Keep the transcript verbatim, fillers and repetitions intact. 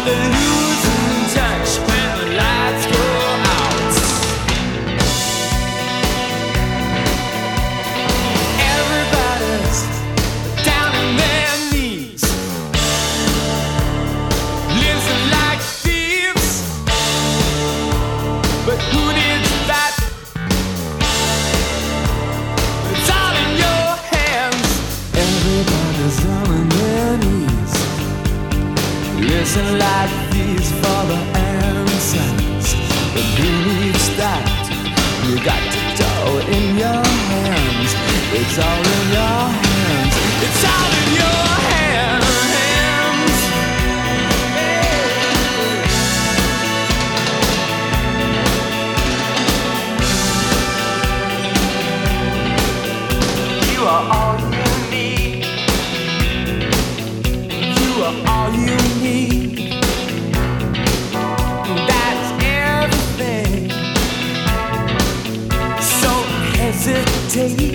losing touch when the lights go out. Everybody's down on their knees, living like thieves. But who needs that? It's all in your hands. Everybody's down on their knees, listen like these for the answers. But who needs that? You got to do it in your hands. It's all in your hands. It's all in your hands. You are all you need. You are all you need. That's everything. So hesitate.